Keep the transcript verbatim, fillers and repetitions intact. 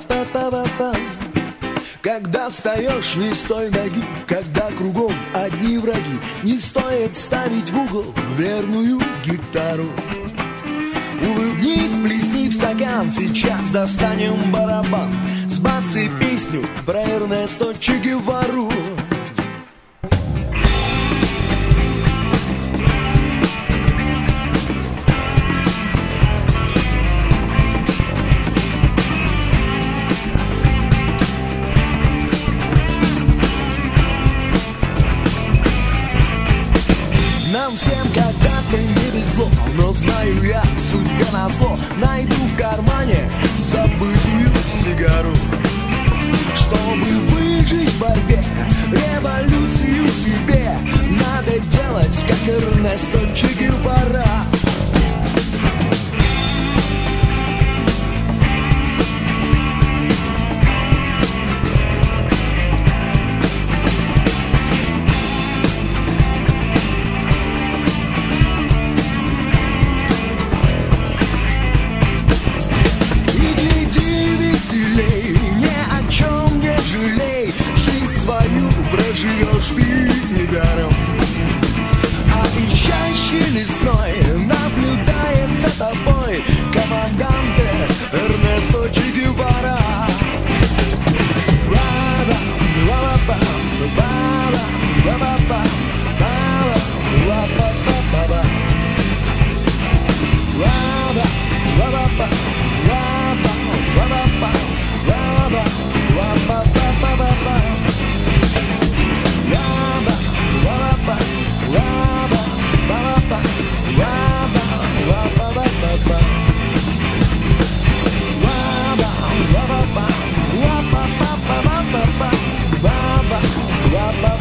Ра-па-па-па-па. Когда встаешь не с той ноги, когда кругом одни враги, не стоит ставить в угол верную гитару. Улыбнись, плесни в стакан, сейчас достанем барабан. Сбацай песню про Эрнесто Че Гевару. Нам всем когда-то не везло, но знаю я, судьбе назло, найду в кармане забытую сигару. Чтобы выжить в борьбе, революцию себе, надо делать, как Эрнесто Че Гевара. Живешь ты недаром, а ищащий лесной наблюдает за тобой команданте Эрнесто Че Гевара. Ba ba